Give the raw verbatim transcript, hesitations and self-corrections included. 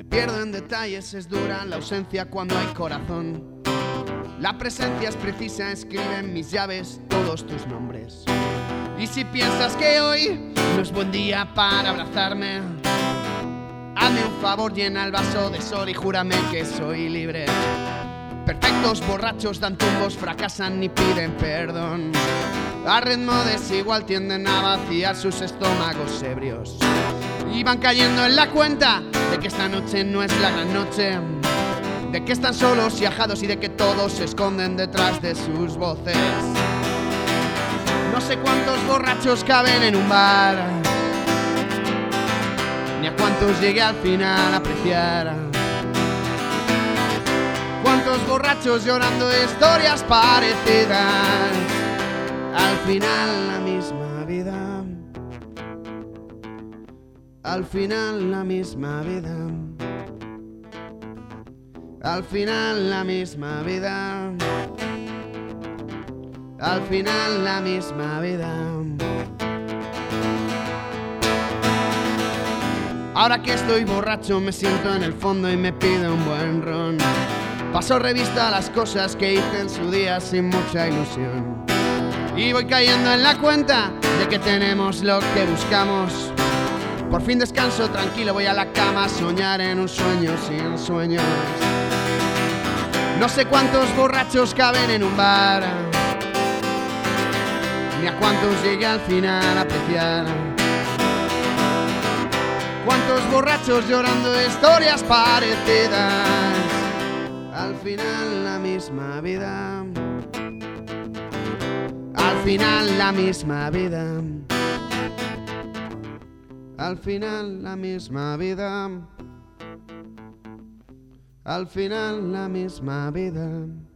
pierdo en detalles, es dura la ausencia cuando hay corazón. La presencia es precisa, escribe en mis llaves todos tus nombres. Y si piensas que hoy no es buen día para abrazarme, hazme un favor, llena el vaso de sol y júrame que soy libre. Perfectos borrachos dan tumbos, fracasan y piden perdón. A ritmo desigual tienden a vaciar sus estómagos ebrios y van cayendo en la cuenta de que esta noche no es la gran noche, de que están solos y ajados y de que todos se esconden detrás de sus voces. No sé cuántos borrachos caben en un bar, ni a cuántos llegué al final a apreciar. Cuántos borrachos llorando historias parecidas, al final la misma vida, al final la misma vida, al final la misma vida, al final la misma vida. Ahora que estoy borracho me siento en el fondo y me pido un buen ron. Paso revista a las cosas que hice en su día sin mucha ilusión. Y voy cayendo en la cuenta de que tenemos lo que buscamos. Por fin descanso tranquilo, voy a la cama a soñar en un sueño sin sueños. No sé cuántos borrachos caben en un bar, ni a cuántos llegué al final a apreciar. Cuántos borrachos llorando historias parecidas, al final la misma vida, al final la misma vida, al final la misma vida, al final la misma vida.